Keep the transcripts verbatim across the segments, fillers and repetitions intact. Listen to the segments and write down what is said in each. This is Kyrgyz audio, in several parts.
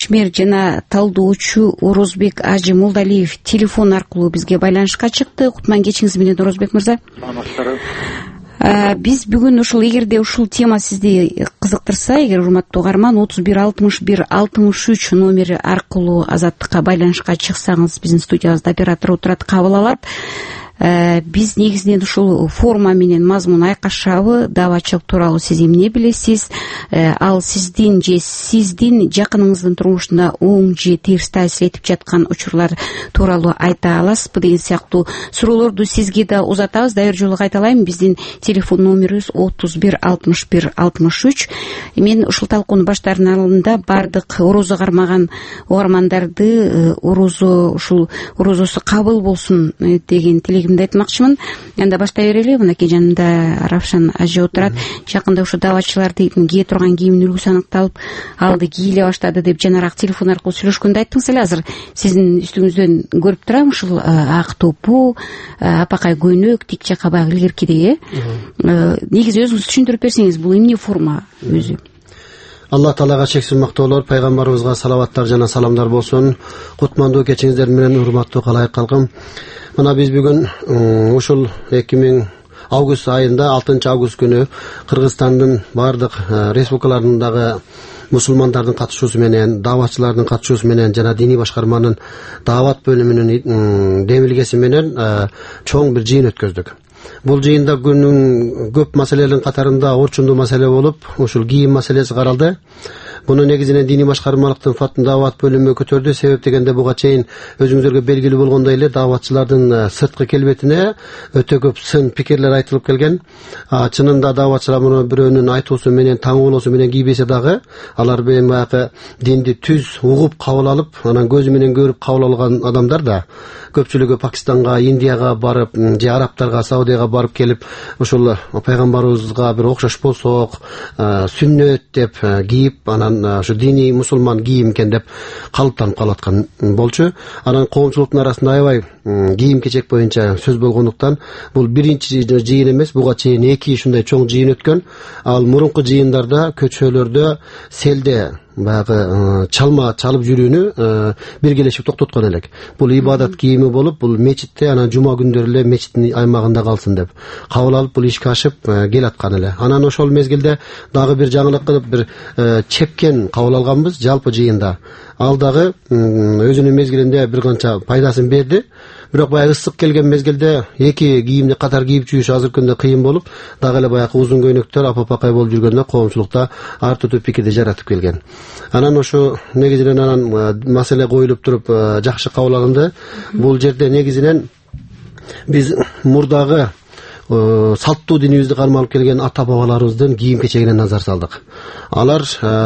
ишмер жана талдоочу Орозбек Ажы Молдалиев телефон аркылуу бизге байланышка чыкты. Кутман кечиңиз менен Орозбек мырза. Биз бүгүн ушул эгерде ушул тема сизди кызыктырса, эгер урматтуу угарман отуз бир алтымыш бир алтымыш үч номери аркылуу Азаттыкка байланышка чыксаңыз, биздин студиябызда оператор отурат, кабыл алат. Биз негизинен ушул форма менен мазмун айкашабы, дааватчылык тууралуу сиз эмне билесиз, ал сиздин же сиздин жакыныңыздын турмушунда оң же терс таасир этип жаткан учурлар тууралуу айта аласызбы деген сыяктуу суроолорду сизге да узатабыз. Дайыр жолу кайталайм, биздин телефон номерибиз отуз бир алтымыш бир алтымыш үч. Мен ушул талкууну баштаардын алдында бардык орозо кармаган угармандарды орозо ушул орозосу кабыл болсун деген тилегим айтмакчымын. Анда баштай берели. Мынакей жанымда Равшан Ажы отурат. Жакында ушу дааватчылардын кие турган кийимдин үлгүсү аныкталып, алды кийле баштады деп жанараак телефон аркылуу сүйлөшкөндө айттыңыз эле. Азыр сиздин үстүңүздөн көрүп турам, ушул ак топу, апакай көйнөк, тик жака баягы илгеркидей, э? Негизи өзүңүз түшүндүрүп берсеңиз, бул эмне форма өзү? Алла Таалага чексиз мактоолор, пайгамбарыбызга салаваттар жана саламдар болсун. Кутмандуу кечиңиздер менен урматтуу калайык калкым. Мына биз бүгүн ушул эки миң август айында алтынчы август күнү Кыргызстандын бардык республикаларындагы мусулмандардын катышуусу менен, дааватчылардын катышуусу менен жана диний башкарманын даават бөлүмүнүн демилгеси менен чоң бир жыйын өткөздүк. Бул жыйында күнүн көп маселелердин катарында орчундуу маселе болуп, ушул кийим маселеси каралды. Буну негизинен диний башкармалыктын фатын даават бөлүмү көтөрдү. Себеп дегенде буга чейин өзүңүзгө белгилүү болгондой эле дааватчылардын сырткы келбетине өтө көп сын пикирлер айтылып келген. Чынында дааватчылар муну бирөөнүн айтуусу менен, таңуулоосу менен кийбесе дагы, алар баягы динди түз угуп кабыл алып, анан көзү менен көрүп кабыл алган адамдар да көпчүлүгү Пакистанга, Индияга барып, же арабтарга, Саудияга барып келип, ушул пайгамбарыбызга бир окшош болсок, сүннөт деп кийип, анан ушу диний мусулман кийим экен деп калыптанып калаткан болчу. Анан коомчулуктун арасында аябай кийим кечек боюнча сөз болгондуктан бул биринчи жыйын эмес, буга чейин эки ушундай чоң жыйын өткөн. Ал мурунку жыйындарда көчөлөрдө селде баягы чалма чалып жүрүүнү биргелешип токтоткон элек. Бул ибадат кийими болуп, бул мечитте, анан жума күндөрү эле мечиттин аймагында калсын деп кабыл алып, бул ишке ашып келаткан эле. Анан ошол мезгилде дагы бир жаңылык кылып бир чепкен кабыл алганбыз жалпы жыйында. Ал дагы өзүнүн мезгилинде бир канча пайдасын берди. Бирок баягы ысык келген мезгилде эки кийимди катар кийип жүрүш азыркы күндө кыйын болуп, дагы эле баягы узун көйнөктөр апапакай болуп жүргөндө коомчулукта ар түрдүү пикирди жаратып келген. Анан ошо негизинен анан маселе коюлуп туруп жакшы кабыл алынды. Бул жерде негизинен биз мурдагы салттуу динибизди кармалып келген ата бабаларыбыздын кийим кечегине назар салдык. Алар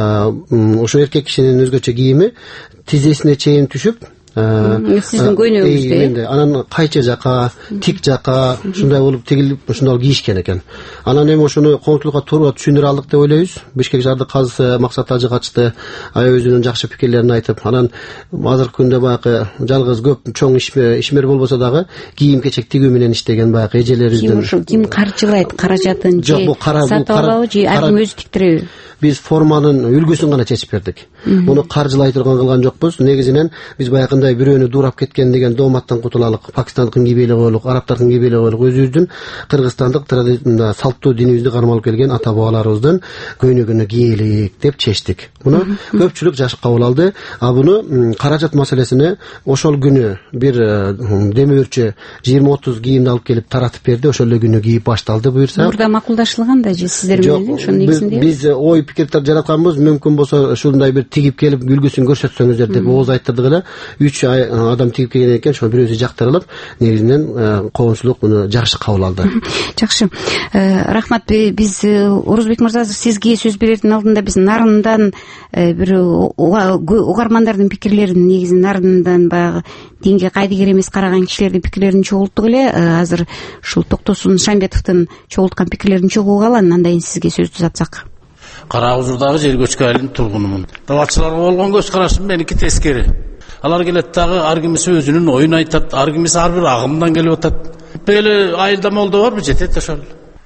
ошо эркек кишинин өзгөчө кийими тизесине чейин түшүп, сиздин көйнөгүңүздө анан кайча жака, тик жака ушундай болуп тигилип ушундай кийишкен экен. Анан эми ошону коомчулукка туура түшүндүрө алдык деп ойлойбуз. Бишкек шаардык казысы Максат Ажы катышты, аябай өзүнүн жакшы пикирлерин айтып, анан азыркы күндө баягы жалгыз көп чоң ишмер болбосо дагы кийим кечек тигүү менен иштеген баягы эжелерибиздин. Ким ким каржылайт каражатын же сатып алабы же ар ким өзү тиктиреби? Биз форманын үлгүсүн гана чечип бердик. Муну каржылай турган кылган жокпуз. Негизинен биз баягындай бирөөнү дуурап кеткен деген дооматтан кутулалык, Пакистандыкын кийбей коелук, арабтардын кийбей коелук, өзүбүздүн кыргызстандык салттуу динибизди кармалып келген ата бабаларыбыздын көйнөгүнү кийелик деп чечтик. Муну көпчүлүк жакшы кабыл алды. А буну каражат маселесине ошол күнү бир демөөрчү жыйырма отуз кийимди алып келип таратып берди. Ошол эле күнү кийип башталды буюрса. Мурда макулдашылган да же сиздер менен ошонун негизинде? Биз ой пикирдер жаратканбыз, мүмкүн болсо ушундай бир тигип келип үлгүсүн көрсөтсөңүздөр деп ооз айттырдык эле. үч адам тигип келген экен, ошо бирөөсү жактырылып, негизинен коомчулук муну жакшы кабыл алды. Жакшы. Рахмат. Биз Орозбек мырза, сизге сөз берердин алдында биз нарындан бир угармандардын пикирлерин, негизи нарындан баягы динге кайдыгер эмес караган кишилердин пикирлерин чогулттук эле. Азыр ушул Токтосун Шамбетовдун чогулткан пикирлерин чогууга алам, андан кийин сизге сөздү узатсак. Кара Узурдагы жер көчкө айланып тургунумун. Дааватчыларга болгон көз карашым меники тескери. Алар келет дагы ар кимиси өзүнүн оюн айтат, ар кимиси ар бир агымдан келип атат. Беле айылда молдо барбы, жетет ошол.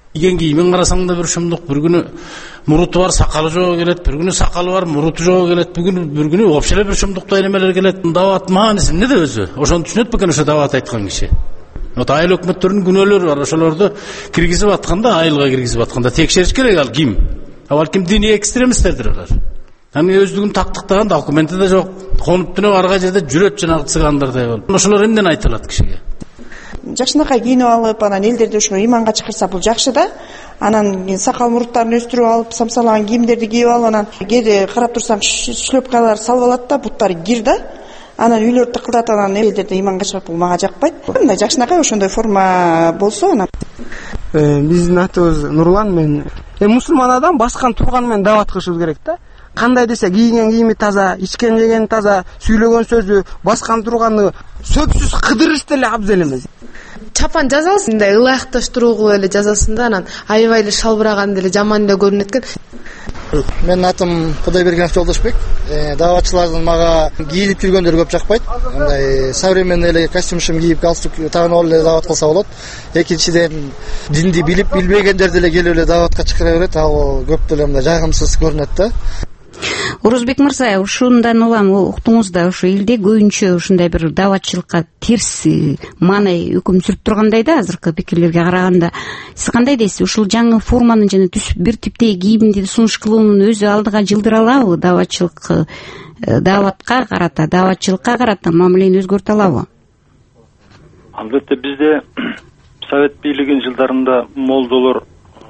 кийген кийимин карасаң да бир шумдук, бир күнү муруту бар, сакалы жок келет, бир күнү сакалы бар, муруту жок келет, бир күнү бир күнү вообще эле бир шумдуктай эмелер келет. Дават мааниси эмнеде өзү? Ошону түшүнөт бекен ошо дават айткан киши? Вот айыл өкмөттөрүнүн күнөөлөрү бар, ошолорду киргизип атканда, айылга киргизип атканда текшериш керек. Ал ким? А балким диний экстремисттердир алар. Аны өздүгүн тактыктаган документи да жок. Конуп түнөп арга жерде жүрөт жанагы цыгандардай болуп. Ошолор эмнени айта кишиге? Жакшынакай кийинип алып, анан элдерди ушуну иманга чакырса бул жакшы да. Анан сакал муруттарын өстүрүп алып, самсалаган кийимдерди кийип алып, анан кээде карап турсам шлепкалар салып алат да, буттары кир да. Анан үйлөрдү тыкылдатып, анан элдерди иманга чакырып, бул мага жакпайт. Мындай жакшынакай ошондой форма болсо, анан биздин атыбыз Нурлан, мен мусулман адам баскан турганы менен дават кылышыбыз керек да. Кандай десе кийген кийими таза, ичкен жеген таза, сүйлөгөн сөзү, баскан турганы сөпсүз кыдырыш деле абзел эмес. Чапан жазалсын, мындай ылайыкташтыруугу эле жазасың да, анан аябай эле шалбыраган деле жаман эле көрүнөт экен. Менин атым Кудайбергенов Жолдошбек. Даватчылардын мага кийинип жүргөндөрү көп жакпайт. Мындай современный эле костюм-шим кийип, галстук тагынып эле дават кылса болот. Экинчиден, динди билип билбегендер деле келип эле даватка чакыра берет. Ал көп деле мындай жагымсыз көрүнөт да. Орозбек мырза, ушундан улам уктуңуз да, ушу элде көбүнчө ушундай бир даватчылыкка терс маанай өкүм сүрүп тургандай да, азыркы пикирлерге караганда. Сиз кандай дейсиз? Ушул жаңы форманы жана түз бир типтеги кийимди сунуш кылуунун өзү алдыга жылдыра алабы? Даватчылык, даватка карата, даватчылыкка карата мамилени өзгөртө алабы? Албетте, бизде Совет бийлигинин жылдарында молдолор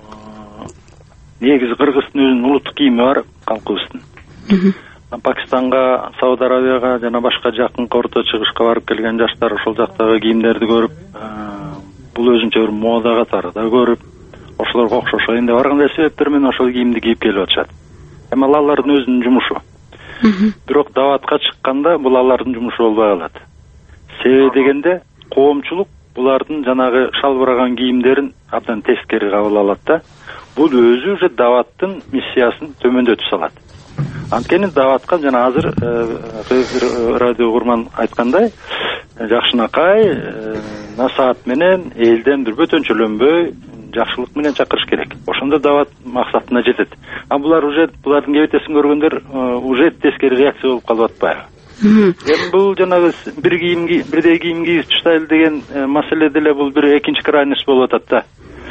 негизи Кыргыздын өзүнүн улуттук кийими бар, калкыбыздын. Пакистанга, Сауд Арабияга жана башка жакын Орто Чыгышка барып келген жаштар ошол жактагы кийимдерди көрүп, бул өзүнчө бир мода катары да көрүп, ошолорго окшошоюн деп ар кандай себептер менен ошол кийимди кийип келип атышат. Эми ал алардын өзүнүн жумушу. Бирок даватка чыкканда бул алардын жумушу болбой калат. Себеби дегенде коомчулук булардын жанагы шалбыраган кийимдерин абдан тескери кабыл алат да. Бул өзү уже даваттын миссиясын төмөндөтүп салат. Анткени даватка жана азыр радио курман айткандай, жакшынакай насаат менен элден бир бөтөнчөлөнбөй жакшылык менен чакырыш керек. Ошондо дават максатына жетет. А булар уже булардын кебетесин көргөндөр уже тескери реакция болуп калып атпайбы? Эми бул жанагы бир кийимги, бирдей кийим кийип чыштайлы деген маселе деле бул бир экинчи крайность болуп атат да.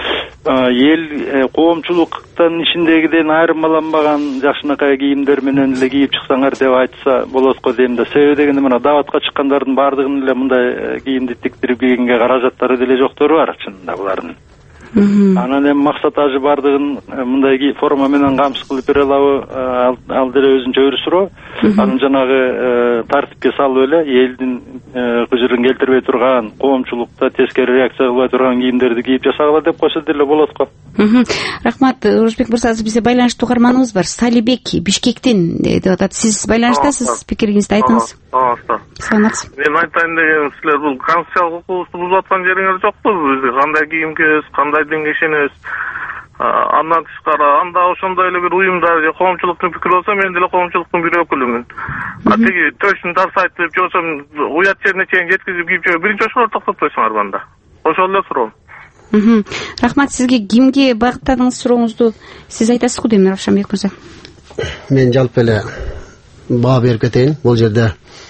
Ел коомчулуктан ичиндегиден айырмаланбаган жакшынакай кийимдер менен эле кийип чыксаңар деп айтса болот го дейм да. Себеби дегенде мына даватка чыккандардын баардыгынын эле мындай кийимди тиктирип кийгенге каражаттары деле жоктору бар чынында булардын. Анан эми максат ажы баардыгын мындай форма менен камсыз кылып бере алабы, ал деле өзүнчө өр суроо. Анын жанагы тартипке салып эле элдин кыжырын келтирбей турган, коомчулукта тескери реакция кылбай турган кийимдерди кийип жасагыла деп койсо деле болот го. Рахмат, Орозбек мырза, бизде байланыштуу угарманыбыз бар. Салибек Бишкектен деп атат. Сиз байланыштасыз, пикириңизди айтыңыз. Саламатсыз. Мен айтайын дегеним, силер бул конституциялык укугубузду бузуп аткан жериңер жокпу? Бизде кандай кийим кийебиз, кандай динге ишенебиз? Андан тышкары анда ошондой эле бир уюмдар же коомчулуктун пикири болсо, мен деле коомчулуктун бир өкүлүмүн. А тиги төшүн тарсайт деп жосом уят жерине чейин жеткизип кийип жүрөт. Биринчи ошолорду токтотпойсуңар банда. Ошол эле суроом. Рахмат, сизге кимге багыттадыңыз сурооңузду сиз айтасыз го дейм, Равшанбек мырза. Мен жалпы эле баа берип кетейин. Бул жерде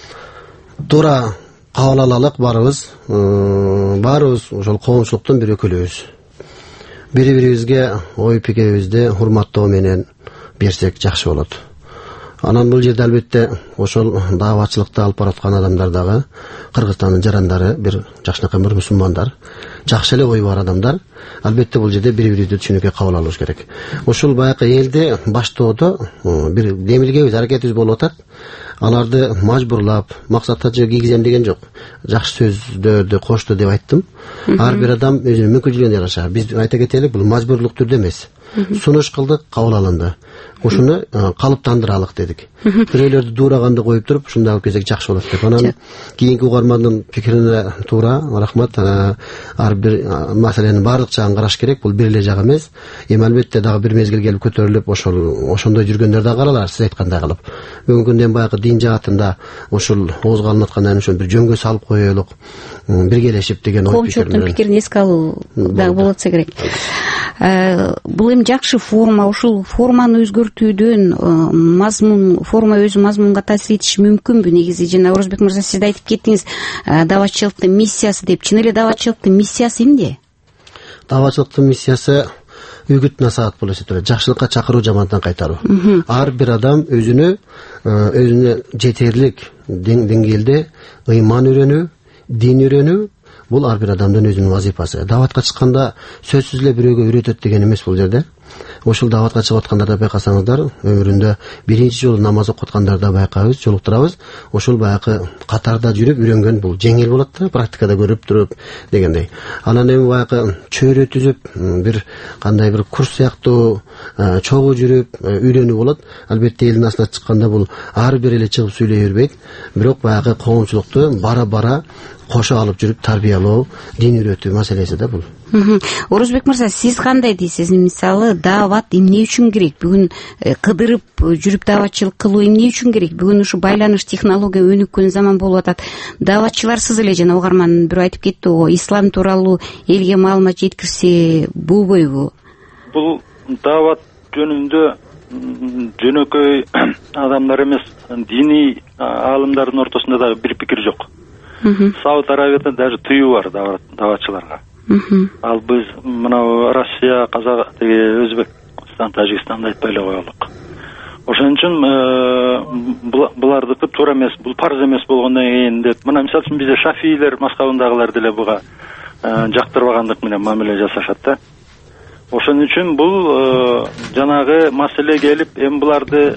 туура кабыл алалык барыбыз, баарыбыз ошол коомчулуктун бир өкүлүбүз. Бири-бирибизге ой пикирибизди урматтоо менен берсек жакшы болот. Анан бул жерде албетте ошол даватчылыкты алып бараткан адамдар дагы Кыргызстандын жарандары, бир жакшынакай бир мусулмандар, жакшы эле ой бар адамдар. Албетте бул жерде бири-бирибизди түшүнүккө кабыл алыш керек. Ошол баягы элде баштоодо бир демилгебиз, аракетибиз болуп атат. Аларды мажбурлап, максатта же кийгизем деген жок. Жакшы сөздөрдү кошту деп айттым. Ар бир адам өзүнүн мүмкүнчүлүгүнө жараша. Биз айта кетели, бул мажбурлук түрдө эмес. сунуш кылдык, кабыл алынды. Ушуну калыптандыралык дедик. Бирөөлөрдү дуураганды коюп туруп, ушундай алып келсек жакшы болот деп. Анан кийинки угармандын пикирине туура, рахмат. Ар бир маселенин баардык жагын караш керек. Бул бир эле жак эмес. Эми албетте дагы бир мезгил келип көтөрүлүп, ошол ошондой жүргөндөр да каралар, сиз айткандай кылып. Бүгүнкү күндөн баягы дин жаатында ушул оозго алынып аткандан ошол бир жөнгө салып коелук, биргелешип деген ой пикир менен. Коомчулуктун пикирин эске алуу дагы болотса керек. Бул эми жакшы форма, ушул форманы өзгөртүүдөн мазмун, форма өзү мазмунга таасир этиши мүмкүнбү? Негизи жана Орозбек мырза сиз да айтып кеттиңиз, даватчылыктын миссиясы деп. Чын эле даватчылыктын миссиясы эмне? Даватчылыктын миссиясы үгүт насаат болуп эсептелет. Жакшылыкка чакыруу, жамандыктан кайтаруу. Ар бир адам өзүнө өзүнө жетерлик деңгээлде ыйман үйрөнүү, дин үйрөнүү, бул ар бир адамдын өзүнүн вазифасы. Даватка чыкканда сөзсүз эле бирөөгө үйрөтөт деген эмес бул жерде. Ошол даватка чыгып аткандарда байкасаңыздар, өмүрүндө биринчи жолу намаз окуп аткандарды байкайбыз, жолуктурабыз. Ошол баягы катарда жүрүп үйрөнгөн, бул жеңил болот да, практикада көрүп туруп дегендей. Анан эми баягы чөйрө түзүп, бир кандай бир курс сыяктуу чогуу жүрүп үйрөнүү болот. Албетте элдин астына чыкканда бул ар бир эле чыгып сүйлөй бербейт, бирок баягы коомчулукту бара-бара кошо алып жүрүп тарбиялоо, дин үйрөтүү маселеси да бул. Орозбек мырза, сиз кандай дейсиз? Мисалы, дават эмне үчүн керек? Бүгүн кыдырып жүрүп даватчылык кылуу эмне үчүн керек? Бүгүн ушу байланыш, технология өнүккөн заман болуп атат. Даватчыларсыз эле, жана угарман бирөө айтып кетти, о, ислам тууралуу элге маалымат жеткирсе болбойбу? Бул дават жөнүндө жөнөкөй адамдар эмес, диний аалымдардын ортосунда дагы бир пикир жок. Сауд Арабияда даже тыюу бар даватчыларга. Ал биз мына Россия, Казак, Өзбекстан, Тажикстанды айтпай эле коелук. Ошон үчүн булардыкы туура эмес, бул парз эмес болгондон кийин деп, мына мисалы үчүн бизде шафийлер, мазхабындагылар деле буга жактырбагандык менен мамиле жасашат да. Ошон үчүн бул жанагы маселе келип, эми буларды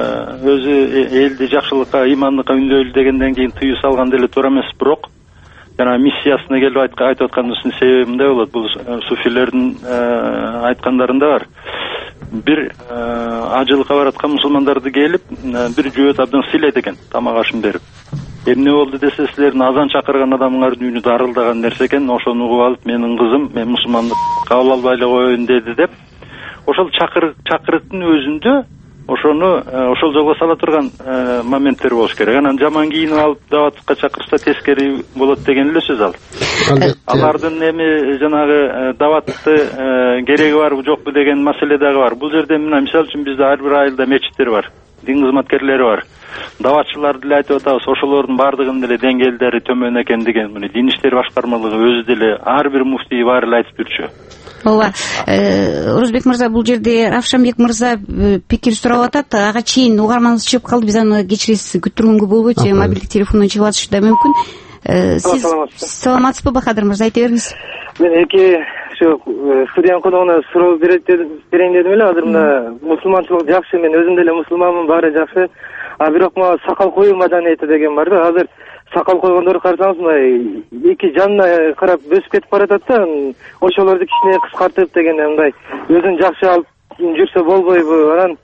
өзү элди жакшылыкка, ыймандыкка үндөйлү дегенден кийин тыюу салган деле туура эмес, бирок жана миссиясына келип айтып атканыбыздын себеби мындай болот. Бул суфилердин айткандарында бар. Бир ажылыкка бараткан мусулмандарды келип, бир жөөт абдан сыйлайт экен, тамак ашын берип. Эмне болду десе, силердин азан чакырган адамыңардын үнү дарылдаган нерсе экен, ошону угуп алып, менин кызым, мен мусулмандык кабыл албай эле коеюн деди деп. Ошол чакырыктын өзүндө ошону ошол жолго сала турган моменттер болуш керек. Анан жаман кийинип алып даватка чакырса тескери болот деген эле сөз ал. Алардын эми жанагы даватты кереги барбы жокпу деген маселе дагы бар. Бул жерде мына мисалы үчүн бизде ар бир айылда мечиттер бар, дин кызматкерлери бар. Даватчылар деле айтып атабыз, ошолордун баардыгынын деле деңгээлдери төмөн экендигин, мына Дин иштери башкармалыгы өзү деле ар бир муфтий баары эле айтып жүрчү. Ооба, Орозбек мырза, бул жерде Равшанбек мырза пикир сурап атат. Ага чейин угарманыбыз чыгып калды, биз аны кечиресиз, күттүргөнгө болбойт, мобилдик телефондон чыгып атышы да мүмкүн. Сиз саламатсызбы Бахадыр мырза, айта бериңиз. Мен эки ошо студиянын коногуна суроо берейин дедим эле. Азыр мына мусулманчылык жакшы, мен өзүм деле мусулманмын, баары жакшы. А бирок мага сакал коюу маданиети деген бар да. Азыр сакал койгондорду карасаңыз, мындай эки жанына карап өсүп кетип баратат да. Ошолорду кичине кыскартып дегенде мындай өзүн жакшы алып жүрсө болбойбу? Анан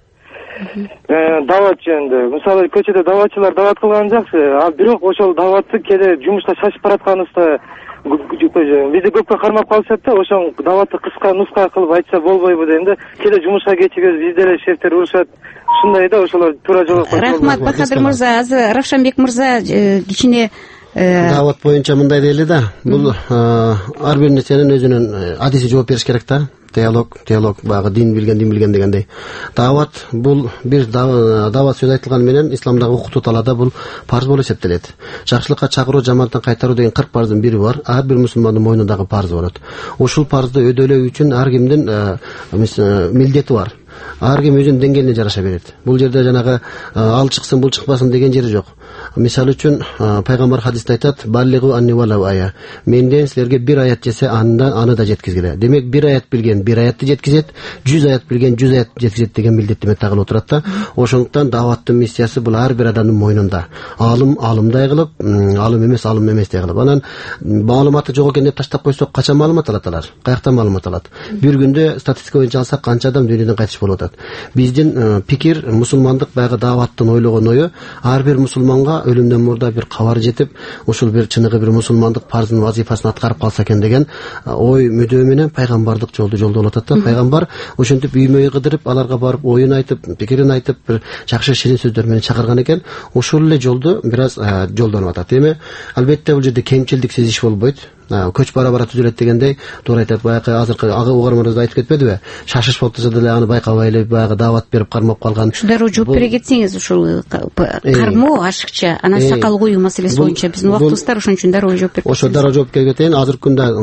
дават жөнүндө, мисалы көчөдө даватчылар дават кылганы жакшы, а бирок ошол даватты кээде жумушта шашып баратканыбызда бизди көпкө кармап калышат да. Ошол даватты кыска нуска кылып айтса болбойбу дейм да. Кээде жумушка кечигебиз, бизде эле шефтер урушат. Ушундай да, ошолор туура жолго койсо. Рахмат Бахадыр мырза. Азыр Равшанбек мырза кичине дават боюнча мындай дейли да. Бул ар бир нерсенин өзүнүн адиси жооп бериш керек да. Диалог, диалог, багы дин билген, дин билген дегендей. Дават бул бир дават сөз айтылган менен исламдагы укуктуу талаада бул парз болуп эсептелет. Жакшылыкка чакыруу, жамандыктан кайтаруу деген кырк парздын бири бар. Ар бир мусулмандын мойнундагы парз болот. Ушул парзды өдөөлөө үчүн ар кимдин милдети бар. ар ким өзүнүн деңгээлине жараша берет. Бул жерде жанагы ал чыксын бул чыкпасын деген жери жок. Мисалы үчүн пайгамбар хадисте айтат: "Баллигу анни валау ая". Менден силерге бир аят жесе, анда аны да жеткизгиле. Демек, бир аят билген бир аятты жеткизет, жүз аят билген жүз аятты жеткизет деген милдеттеме тагылып отурат да. Ошондуктан даваттын миссиясы бул ар бир адамдын мойнунда. Алым алымдай кылып, алым эмес алым эместей кылып. Анан маалыматы жок экен деп таштап койсок, качан маалымат алат алар? Каяктан маалымат алат? Бир күндө статистика боюнча алсак, канча адам дүйнөдөн кайтыш болуп атат. Биздин пикир, мусулмандык баягы даваттын ойлогон ою, ар бир мусулманга өлүмдөн мурда бир кабар жетип, ушул бир чыныгы бир мусулмандык парзын вазифасын аткарып калса экен деген ой мүдөө менен пайгамбардык жолду жолдоп атат да. Пайгамбар ошентип үймө үй кыдырып, аларга барып оюн айтып, пикирин айтып, бир жакшы ширин сөздөр менен чакырган экен. Ошол эле жолду бир аз жолдонуп атат. Эми албетте бул жерде кемчилдик сезиш болбойт. Көч бара бара түзүлөт дегендей, туура айтат, баягы азыркы ага угарманыбыз айтып кетпедиби? Шашыш болуп турса деле аны байкабай эле баягы дават берип кармап калган. Дароо жооп бере кетсеңиз, ушул кармоо ашыкча, анан сакал коюу маселеси боюнча биздин убактыбыз бар, ошон үчүн дароо жооп берип. Ошо дароо жооп берип кетейин. Азыркы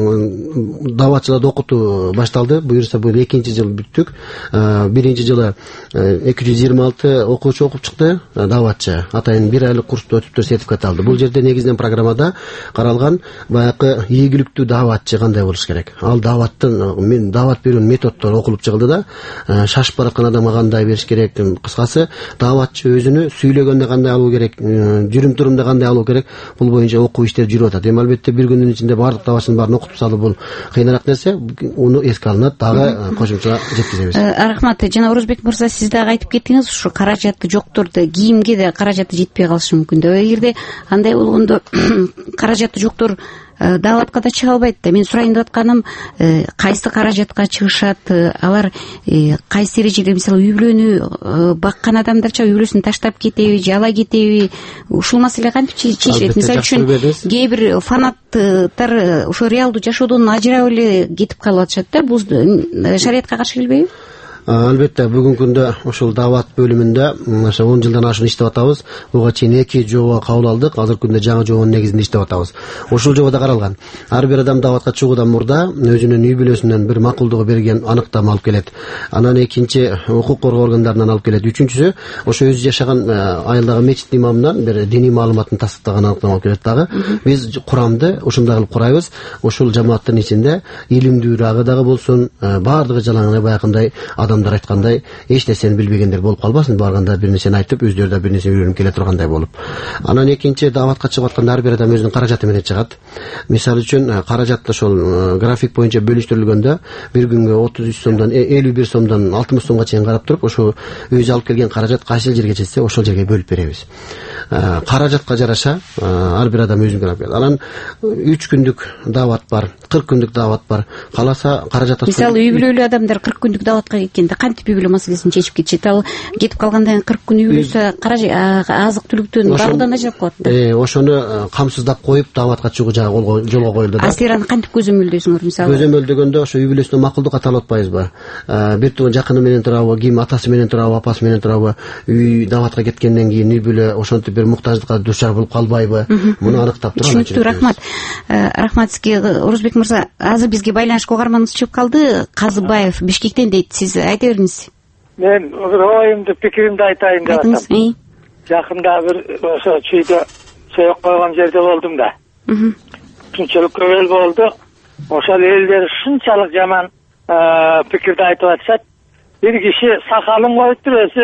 күндө даватчыларды окутуу башталды. Буюрса бул экинчи жыл бүттүк. Биринчи жылы эки жүз жыйырма алты окуучу окуп чыкты, даватчы. Атайын бир айлык курсту өтүптөр сертификат алды. Бул жерде негизинен программада каралган баягы ийгиликтүү даватчы кандай болуш керек. Ал даваттын мен дават берүүнүн методдору окулуп чыгылды да. Шашып бараткан адамга кандай бериш керек, кыскасы даватчы өзүнү сүйлөгөндө кандай алуу керек, жүрүм турумда кандай алуу керек, бул боюнча окуу иштери жүрүп атат. Эми албетте бир күндүн ичинде баардык даватчынын баарын окутуп салуу бул кыйыныраак нерсе. Уну эске алынат, дагы кошумча жеткизебиз. Рахмат. Жана Орозбек мырза, сиз дагы айтып кеттиңиз, ушу каражаты жокторду, кийимге да каражаты жетпей калышы мүмкүн деп. Эгерде андай болгондо каражаты жоктор даватка да чыга албайт да. Мен сурайын деп атканым, кайсы каражатка чыгышат, алар кайсы эрежелер, мисалы үй бүлөнү баккан адамдарча үй бүлөсүн таштап кетеби же ала кетеби, ушул маселе кантип чечилет? Мисалы үчүн кээ бир фанаттар ошо реалдуу жашоодон ажырап эле кетип калып атышат да. Бул шариятка каршы келбейби? Албетте бүгүнкү күндө ушул дават бөлүмүндө ошо он жылдан ашуун иштеп атабыз. Буга чейин эки жобо кабыл алдык. Азыркы күндө жаңы жобонун негизинде иштеп атабыз. Ушул жободо каралган. Ар бир адам даватка чыгуудан мурда өзүнүн үй бүлөсүнөн бир макулдугу берген аныктама алып келет. Анан экинчи укук коргоо органдарынан алып келет. Үчүнчүсү ошо өзү жашаган айылдагы мечит имамынан бир диний маалыматын тастыктаган аныктама алып келет дагы. Биз курамды ушундай кылып курайбыз. Ушул жамааттын ичинде илимдүүрагы дагы болсун, баардыгы жалаңына баягындай адамдар айткандай эч нерсени билбегендер болуп калбасын, барганда бир нерсени айтып, өздөрү да бир нерсе үйрөнүп келе тургандай болуп. Анан экинчи даватка чыгып атканда ар бир адам өзүнүн каражаты менен чыгат. Мисалы үчүн каражат ошол график боюнча бөлүштүрүлгөндө бир күнгө отуз үч сомдон элүү бир сомдон алтымыш сомго чейин карап туруп, ошо өзү алып келген каражат кайсы жерге жетсе ошол жерге бөлүп беребиз. Каражатка жараша ар бир адам өзүнүн карап берет. Анан үч күндүк дават бар, кырк күндүк дават бар. Каласа каражат. Мисалы үй бүлөлүү адамдар кырк күндүк даватка кеткенде кантип үй бүлө маселесин чечип кетишет? Ал кетип калгандан кийин кырк күн үй бүлөсү азык түлүктөн багудан ажырап калат да. Э, ошону камсыздап коюп даватка чыгуу жагы жолго коюлду да. А силер аны кантип көзөмөлдөйсүңөр? Мисалы көзөмөлдөгөндө ошо үй бүлөсүнө макулдук каталып атпайбызбы? Бир тууган жакыны менен турабы, ким атасы менен турабы, апасы менен турабы, үй даватка кеткенден кийин үй бүлө ошентип бир муктаждыкка дуушар болуп калбайбы? Муну аныктап турган. Түшүнүктүү, рахмат. Рахмат сизге, Орозбек мырза. Азыр бизге байланышка угарманыбыз чыгып калды. Казыбаев Бишкектен дейт. Сиз айта бериңиз. Мен оюмду, пикиримди айтайын деп атам. Жакында бир ошо чүйдө сөйөк койгон жерде болдум да. Шунчалык көп эл болду. Ошол элдер шунчалык жаман пикирди айтып атышат. Бир киши сакалын коюптур, өзү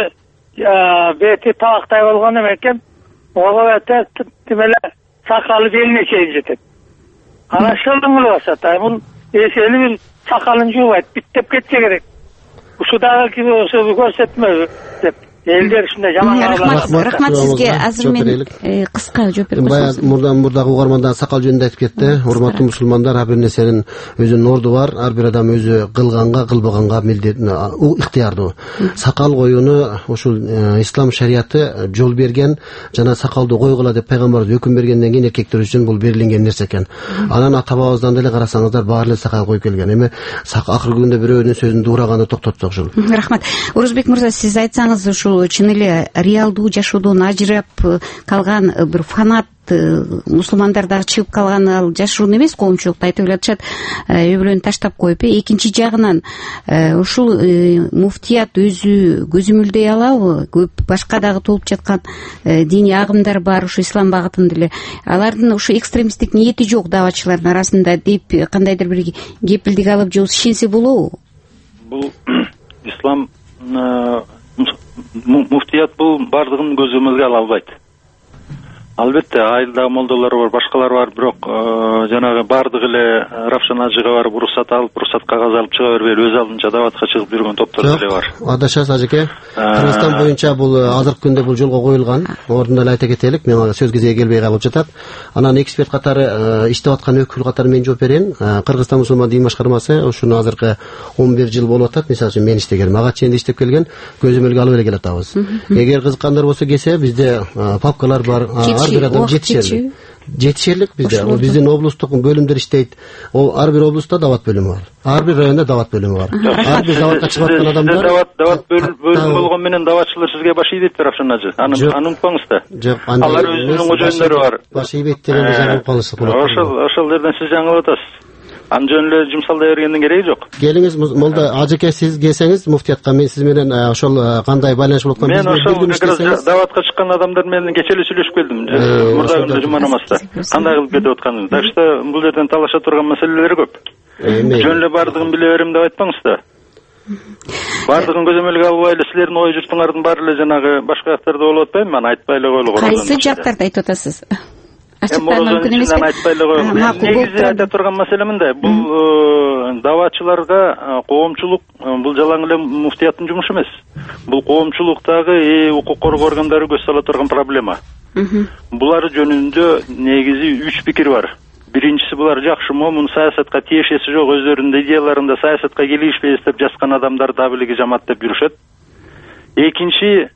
бети табактай болгон экен. Ого өтөп демеле сакалы белине чейин жетет. Карашылдың кылып атат. Бул эсели бир сакалын жуубайт, биттеп кетсе керек. Ушу дагы ошо көрсөтмө деп элдер ушундай жаман. Рахмат сизге. Азыр мен кыска жооп берип Баягы мурдан мурдагы угармандар сакал жөнүндө айтып кетти. Урматтуу мусулмандар, ар бир нерсенин өзүнүн орду бар. Ар бир адам өзү кылганга, кылбаганга милдет, ыктыярдуу. Сакал коюуну ушул ислам шарияты жол берген, жана сакалды койгула деп пайгамбарыбыз өкүм бергенден кийин эркектер үчүн бул берилген нерсе экен. Анан ата-бабабыздан деле карасаңыздар баары эле сакал коюп келген. Эми акыркы күндө бирөөнүн сөзүн дуураганы токтотсок ушул. Рахмат. Орозбек мырза, сиз айтсаңыз, ушул чын эле реалдуу жашоодон ажырап калган бир фанат мусулмандар дагы чыгып калганы ал жашыруун эмес, коомчулукта айтып атышат үй бүлөнү таштап коюп. Экинчи жагынан ушул муфтият өзү көзөмөлдөй алабы? Көп башка дагы толуп жаткан диний агымдар бар, ушу ислам багытында эле. Алардын ушу экстремисттик ниети жок даватчылардын арасында деп кандайдыр бир кепилдик алып же ишенсе болобу? Бул ислам муфтият бул бардыгын көзөмөлгө ала албайт. Албетте айылдагы молдолор бар, башкалар бар, бирок жанагы бардык эле Равшан ажыга барып уруксат алып, уруксат кагаз алып чыга бербей өз алдынча даватка чыгып жүргөн топтор деле бар. Адашасыз ажеке. Кыргызстан боюнча бул азыркы күндө бул жолго коюлган. Ордунда эле айта кетелик, мен сөз кезеги келбей калып жатат. Анан эксперт катары иштеп аткан өкүл катары мен жооп берейин. Кыргызстан мусулман дин башкармасы ушуну азыркы он бир жыл болуп атат. Мисалы үчүн мен иштегенмин, ага чейин иштеп келген, көзөмөлгө алып эле келатабыз. Эгер кызыккандар болсо келсе, бизде папкалар бар. Ар бир адам жетишерлик. Жетишерлик бизде. Биздин облустук бөлүмдөр иштейт. Ол ар бир облустта дават бөлүмү бар. Ар бир районда дават бөлүмү бар. Ар бир даватка чыгып аткан адамдар дават дават бөлүмү болгон менен даватчылар сизге баш ийбейт Равшан ажы. Аны аны унутпаңыз да. Жок, алар өзүнүн кожоюндары бар. Баш ийбейт дегенде жаңылып калыш. Ошол ошол жерден сиз жаңылып атасыз. Аны жөн эле жумсалдай бергендин кереги жок. Келиңиз, молда ажеке, сиз келсеңиз муфтиятка, мен сиз менен ошол кандай байланыш болуп аткан мен ошол даватка чыккан адамдар менен кече эле сүйлөшүп келдим. Мурда күндө жума намазда. Кандай кылып кетип атканын. Так что бул жерден талаша турган маселелер көп. Жөн эле бардыгын биле берем деп айтпаңыз да. Бардыгын көзөмөлгө албай эле силердин ой журтуңардын баары эле жанагы башка жактарда болуп атпайбы? Мен айтпай эле койлугу. Кайсы жактарда айтып атасыз? Мүмкүн эмес. Айтпай эле коелу. Негизи айта турган маселе мындай. Бул даватчыларга коомчулук бул жалаң эле муфтияттын жумушу эмес. Бул коомчулуктагы укук коргоо органдары көз сала турган проблема. Булар жөнүндө негизи үч пикир бар. Биринчиси, булар жакшы момун саясатка тиешеси жок, өздөрүнүн идеяларында саясатка келишпейбиз деп жазган адамдар табилиги жамаат деп жүрүшөт. Экинчи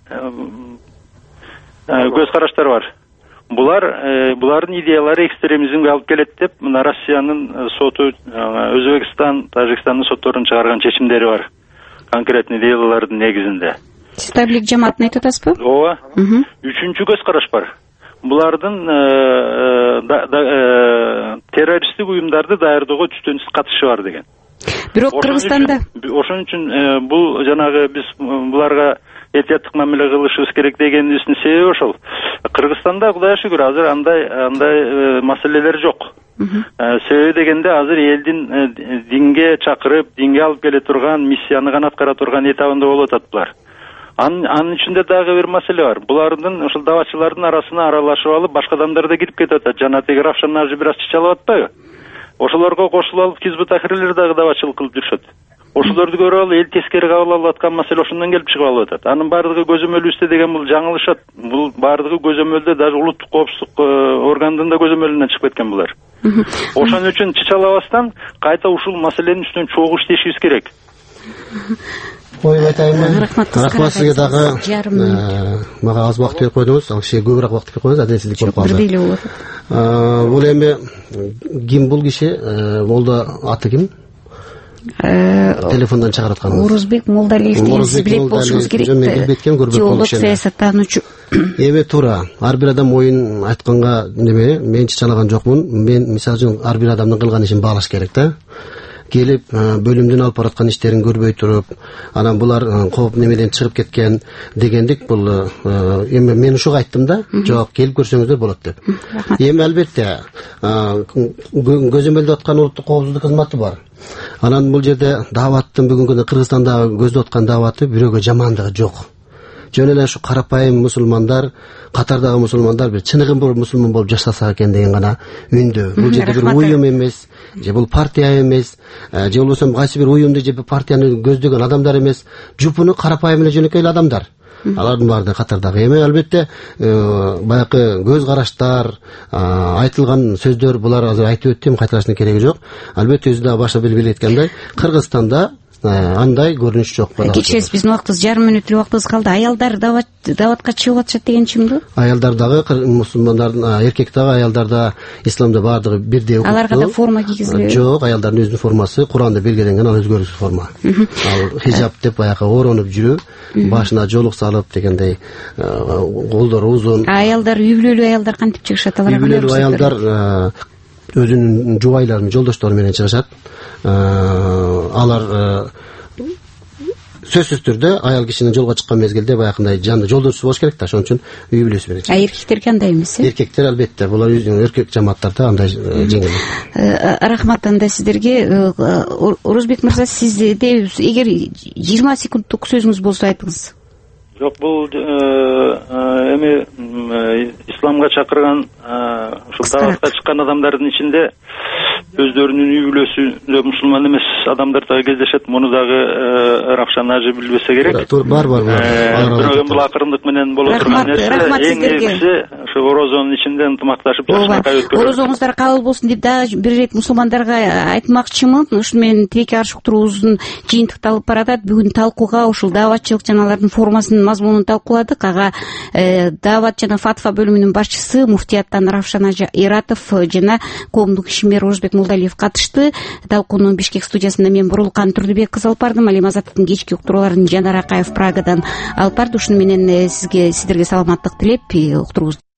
көз караштар бар. Булар булардын идеялары экстремизмге алып келет деп мына Россиянын соту, Өзбекстан, Тажикстандын сотторунун чыгарган чечимдери бар. Конкретный идеялардын негизинде. Сиз таблик жамаатын айтып атасызбы? Ооба. Үчүнчү көз караш бар. Булардын террористтик уюмдарды даярдоого түтөнсүз катышы бар деген. Бирок Кыргызстанда ошон үчүн бул жанагы биз буларга этияттык мамиле кылышыбыз керек дегенибиздин себеби ошол. Кыргызстанда Кудайга шүгүр азыр андай андай маселелер жок. Себеби дегенде азыр элдин динге чакырып, динге алып келе турган, миссияны гана аткара турган этабында болуп атат булар. Анын ичинде дагы бир маселе бар. Булардын ошол даватчылардын арасына аралашып алып, башка адамдар да кирип кетип атат. Жана теги Равшан ажы бир аз чычалып атпайбы? Ошолорго кошулуп алып Хизбут Тахрирлер дагы даватчылык кылып жүрүшөт. Ошолорду көрүп алып эл тескери кабыл алып аткан маселе ошондон келип чыгып алып атат. Анын баардыгы көзөмөлүбүздө деген бул жаңылышат. Бул баардыгы көзөмөлдө, даже улуттук коопсуздук органдын да көзөмөлүнөн чыгып кеткен булар. Ошон үчүн чычалабастан кайта ушул маселенин үстүнөн чогуу иштешибиз керек. Ой, айтайынмы? Рахмат сизге дагы. Мага аз убакыт берип койдуңуз. Ал кишиге көбүрөөк убакыт берип койдуңуз. Адилетсиздик болуп калды. Бирдей эле болот. Бул эми ким бул киши? Молда аты ким? Телефондон чыгарып аткан. Орузбек Молдалиев деген сиз билет болушуңуз керек. Мен билбейт экенмин, көрбөй болуп. Саясаттануучу. Эми туура. Ар бир адам оюн айтканга неме, мен чычалаган жокмун. Мен мисалы үчүн ар бир адамдын кылган ишин баалаш керек да. Келип бөлүмдөн алып бараткан иштерин көрбөй туруп, анан булар кооп немеден чыгып кеткен дегендик бул эми мен ушуга айттым да, жок, келип көрсөңүздөр болот деп. Эми албетте көзөмөлдөп аткан улуттук коопсуздук кызматы бар. Анан бул жерде даваттын бүгүнкү күндө Кыргызстанда көздөп аткан даваты бирөөгө жамандыгы жок. Жөн эле ушу карапайым мусулмандар, катардагы мусулмандар бир чыныгын болуп мусулман болуп жашаса экен деген гана үндө. Бул жерде бир уюм эмес, же бул партия эмес, же болбосо кайсы бир уюмду же партияны көздөгөн адамдар эмес, жупуну карапайым эле жөнөкөй эле адамдар. Алардын баардыгы катардагы. Эми албетте баягы көз караштар, айтылган сөздөр булар азыр айтып өттүм, кайталаштын кереги жок. Албетте өзү да башта белгилеп айткандай, Кыргызстанда андай көрүнүш жок. Кечиресиз, биздин убактыбыз жарым мүнөт эле убактыбыз калды. Аялдар даватка чыгып атышат деген чынбы? Аялдар дагы мусулмандардын, эркек дагы аялдар да исламда баардыгы бирдей окутту. Аларга да форма кийгизилеби? Жок, аялдардын өзүнүн формасы Куранда белгиленген, ал өзгөрүүсүз форма. Ал хижаб деп баягы оронуп жүрүү, башына жолук салып дегендей, колдору узун. Аялдар, үй бүлөлүү аялдар кантип чыгышат? Үй бүлөлүү аялдар өзүнүн жубайлары, жолдоштору менен чыгышат. Алар сөзсүз түрдө аял кишинин жолго чыккан мезгилде баягындай жанды жолдошусу болуш керек да, ошон үчүн үй бүлөсү менен. А эркектерге андай эмес э? Эркектер албетте, булар өзүнүн эркек жамааттарда андай жеңил. Рахмат анда сиздерге. Орозбек мырза, сизде эгер жыйырма секундтук сөзүңүз болсо айтыңыз. Жок, бул эми исламга чакырган ушул даватка чыккан адамдардын ичинде өздөрүнүн үй бүлөсүндө мусулман эмес адамдар дагы кездешет. Муну дагы Равшан ажы билбесе керек. Бар, бар, бар. Бирок бул акырындык менен боло турган нерсе. Эң негизги ошо орозонун ичинде ынтымакташып жакшынакай өткөрүш. Орозоңуздар кабыл болсун деп дагы бир ирет мусулмандарга айтмакчымын. Ушуну менен тилекке каршы уктуруубуздун жыйынтыкталып баратат. Бүгүн талкууга ушул дааватчылык жана алардын формасынын мазмунун талкууладык. Ага даават жана фатва бөлүмүнүн башчысы муфтияттан Равшан ажы Иратов жана коомдук ишмер Орозбек Молдалиев катышты. Талкууну Бишкек студиясында мен Бурулкан Турдубек кызы алып бардым. Алим Азаттыктын кечки уктурууларын Жанар Акаев Прагадан алып барды. Ушуну менен сизге сиздерге саламаттык тилеп уктуруубузду